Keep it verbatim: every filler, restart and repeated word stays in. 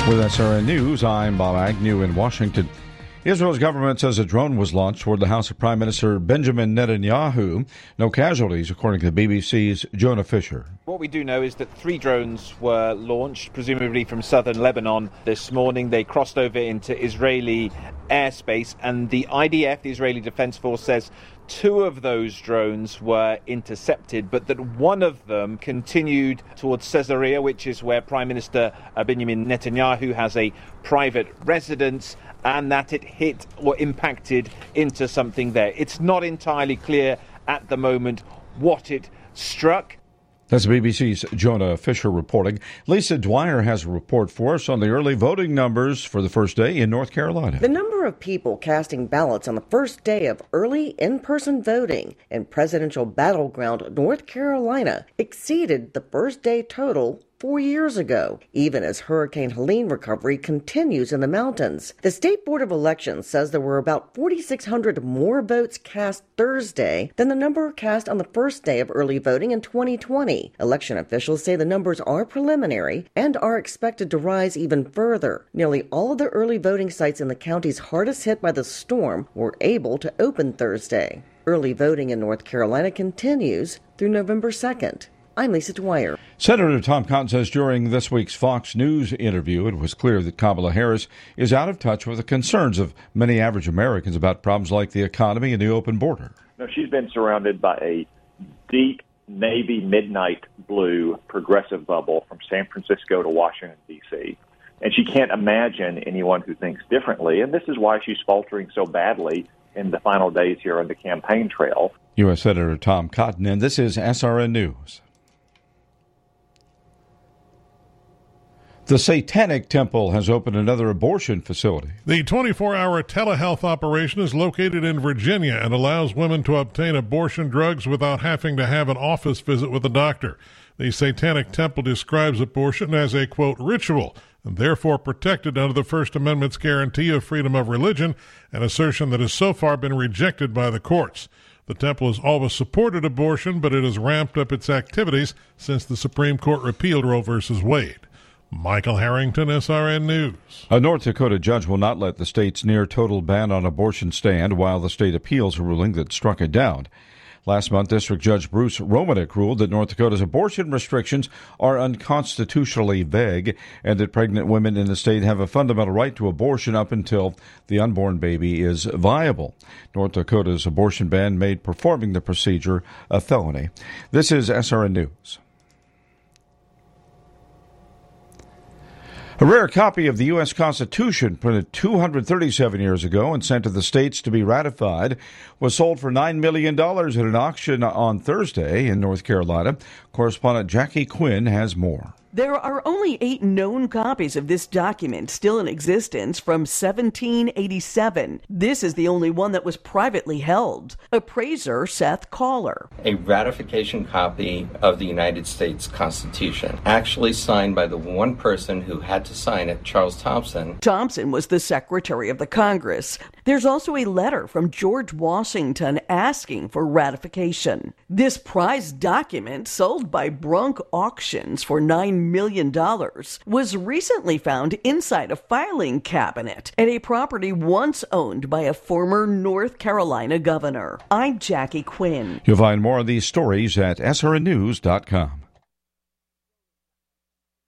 With S R N News, I'm Bob Agnew in Washington. Israel's government says a drone was launched toward the house of Prime Minister Benjamin Netanyahu. No casualties, according to B B C's Jonah Fisher. What we do know is that three drones were launched, presumably from southern Lebanon this morning. They crossed over into Israeli airspace, and the I D F, the Israeli Defense Force, says two of those drones were intercepted, but that one of them continued towards Caesarea, which is where Prime Minister Benjamin Netanyahu has a private residence, and that it hit or impacted into something there. It's not entirely clear at the moment what it struck. That's B B C's Jonah Fisher reporting. Lisa Dwyer has a report for us on the early voting numbers for the first day in North Carolina. The number of people casting ballots on the first day of early in-person voting in presidential battleground North Carolina exceeded the first day total four years ago, even as Hurricane Helene recovery continues in the mountains. The State Board of Elections says there were about four thousand six hundred more votes cast Thursday than the number cast on the first day of early voting in twenty twenty. Election officials say the numbers are preliminary and are expected to rise even further. Nearly all of the early voting sites in the counties hardest hit by the storm were able to open Thursday. Early voting in North Carolina continues through November second. I'm Lisa Dwyer. Senator Tom Cotton says during this week's Fox News interview, it was clear that Kamala Harris is out of touch with the concerns of many average Americans about problems like the economy and the open border. No, she's been surrounded by a deep navy midnight blue progressive bubble from San Francisco to Washington, D C, and she can't imagine anyone who thinks differently, and this is why she's faltering so badly in the final days here on the campaign trail. U S. Senator Tom Cotton, and this is S R N News. The Satanic Temple has opened another abortion facility. The twenty-four hour telehealth operation is located in Virginia and allows women to obtain abortion drugs without having to have an office visit with a doctor. The Satanic Temple describes abortion as a, quote, ritual, and therefore protected under the First Amendment's guarantee of freedom of religion, an assertion that has so far been rejected by the courts. The temple has always supported abortion, but it has ramped up its activities since the Supreme Court repealed Roe v. Wade. Michael Harrington, S R N News. A North Dakota judge will not let the state's near-total ban on abortion stand while the state appeals a ruling that struck it down. Last month, District Judge Bruce Romanek ruled that North Dakota's abortion restrictions are unconstitutionally vague and that pregnant women in the state have a fundamental right to abortion up until the unborn baby is viable. North Dakota's abortion ban made performing the procedure a felony. This is S R N News. A rare copy of the U S. Constitution, printed two hundred thirty-seven years ago and sent to the states to be ratified, was sold for nine million dollars at an auction on Thursday in North Carolina. Correspondent Jackie Quinn has more. There are only eight known copies of this document still in existence from seventeen eighty-seven. This is the only one that was privately held. Appraiser Seth Caller. A ratification copy of the United States Constitution, actually signed by the one person who had to sign it, Charles Thompson. Thompson was the Secretary of the Congress. There's also a letter from George Washington asking for ratification. This prized document, sold by Brunk Auctions for nine million dollars, was recently found inside a filing cabinet at a property once owned by a former North Carolina governor. I'm Jackie Quinn. You'll find more of these stories at S R N news dot com.